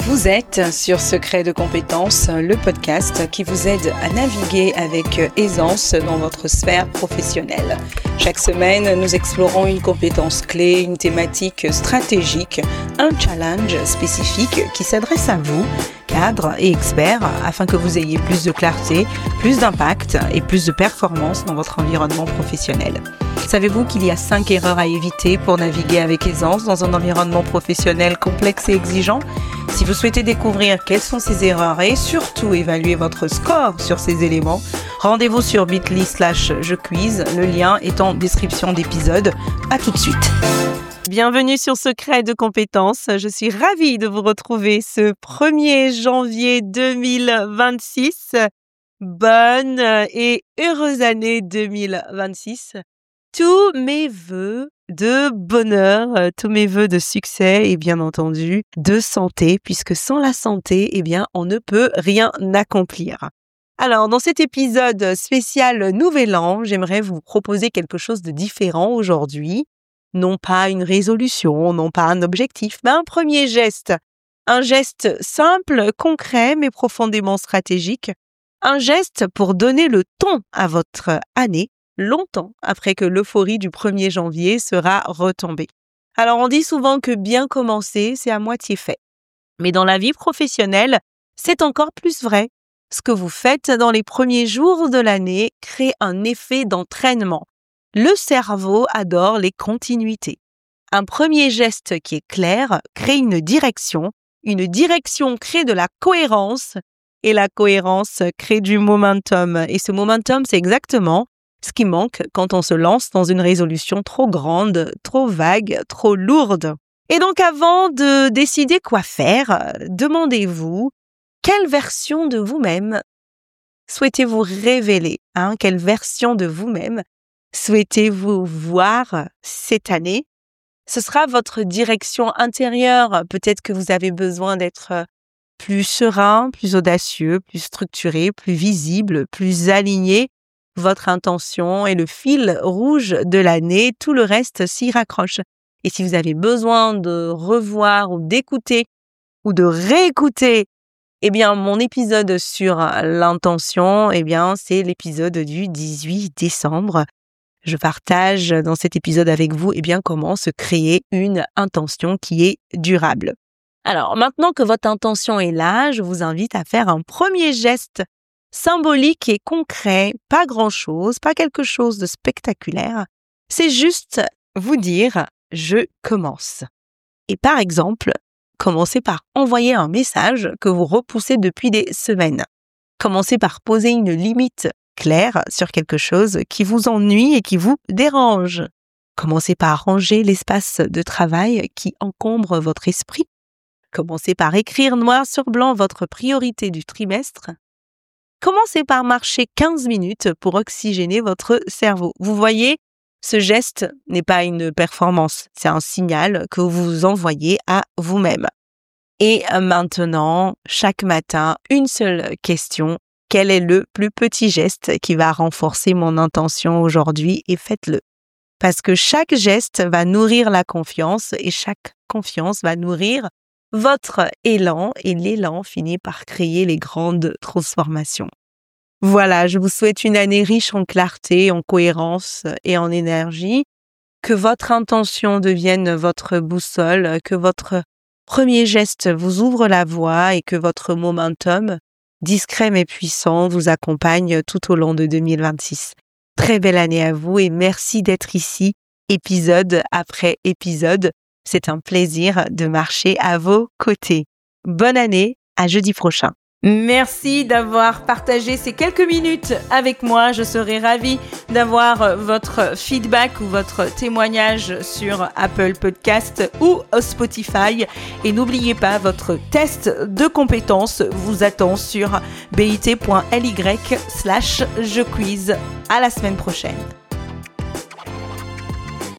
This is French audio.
Vous êtes sur Secret de compétences, le podcast qui vous aide à naviguer avec aisance dans votre sphère professionnelle. Chaque semaine, nous explorons une compétence clé, une thématique stratégique, un challenge spécifique qui s'adresse à vous, cadres et experts, afin que vous ayez plus de clarté, plus d'impact et plus de performance dans votre environnement professionnel. Savez-vous qu'il y a 5 erreurs à éviter pour naviguer avec aisance dans un environnement professionnel complexe et exigeant ? Si vous souhaitez découvrir quelles sont ces erreurs et surtout évaluer votre score sur ces éléments, rendez-vous sur bit.ly/jequiz. Le lien est en description d'épisode. À tout de suite. Bienvenue sur Secret de compétences. Je suis ravie de vous retrouver ce 1er janvier 2026. Bonne et heureuse année 2026. Tous mes vœux de bonheur, tous mes vœux de succès et bien entendu de santé, puisque sans la santé, on ne peut rien accomplir. Alors, dans cet épisode spécial Nouvel An, j'aimerais vous proposer quelque chose de différent aujourd'hui. Non pas une résolution, non pas un objectif, mais un premier geste. Un geste simple, concret, mais profondément stratégique. Un geste pour donner le ton à votre année, longtemps après que l'euphorie du 1er janvier sera retombée. Alors, on dit souvent que bien commencer, c'est à moitié fait. Mais dans la vie professionnelle, c'est encore plus vrai. Ce que vous faites dans les premiers jours de l'année crée un effet d'entraînement. Le cerveau adore les continuités. Un premier geste qui est clair crée une direction crée de la cohérence, et la cohérence crée du momentum. Et ce momentum, c'est exactement ce qui manque quand on se lance dans une résolution trop grande, trop vague, trop lourde. Et donc avant de décider quoi faire, demandez-vous quelle version de vous-même souhaitez-vous révéler, quelle version de vous-même souhaitez-vous voir cette année? Ce sera votre direction intérieure. Peut-être que vous avez besoin d'être plus serein, plus audacieux, plus structuré, plus visible, plus aligné. Votre intention est le fil rouge de l'année, tout le reste s'y raccroche. Et si vous avez besoin de revoir ou d'écouter ou de réécouter, mon épisode sur l'intention, c'est l'épisode du 18 décembre. Je partage dans cet épisode avec vous, comment se créer une intention qui est durable. Alors, maintenant que votre intention est là, je vous invite à faire un premier geste symbolique et concret, pas grand-chose, pas quelque chose de spectaculaire. C'est juste vous dire « je commence ». Et par exemple, commencez par envoyer un message que vous repoussez depuis des semaines. Commencez par poser une limite claire sur quelque chose qui vous ennuie et qui vous dérange. Commencez par ranger l'espace de travail qui encombre votre esprit. Commencez par écrire noir sur blanc votre priorité du trimestre. Commencez par marcher 15 minutes pour oxygéner votre cerveau. Vous voyez, ce geste n'est pas une performance, c'est un signal que vous envoyez à vous-même. Et maintenant, chaque matin, une seule question. Quel est le plus petit geste qui va renforcer mon intention aujourd'hui? Et faites-le. Parce que chaque geste va nourrir la confiance et chaque confiance va nourrir votre élan et l'élan finit par créer les grandes transformations. Voilà, je vous souhaite une année riche en clarté, en cohérence et en énergie. Que votre intention devienne votre boussole, que votre premier geste vous ouvre la voie et que votre momentum, discret mais puissant, vous accompagne tout au long de 2026. Très belle année à vous et merci d'être ici, épisode après épisode. C'est un plaisir de marcher à vos côtés. Bonne année, à jeudi prochain. Merci d'avoir partagé ces quelques minutes avec moi. Je serai ravie d'avoir votre feedback ou votre témoignage sur Apple Podcast ou Spotify. Et n'oubliez pas, votre test de compétences vous attend sur bit.ly/jequiz. À la semaine prochaine.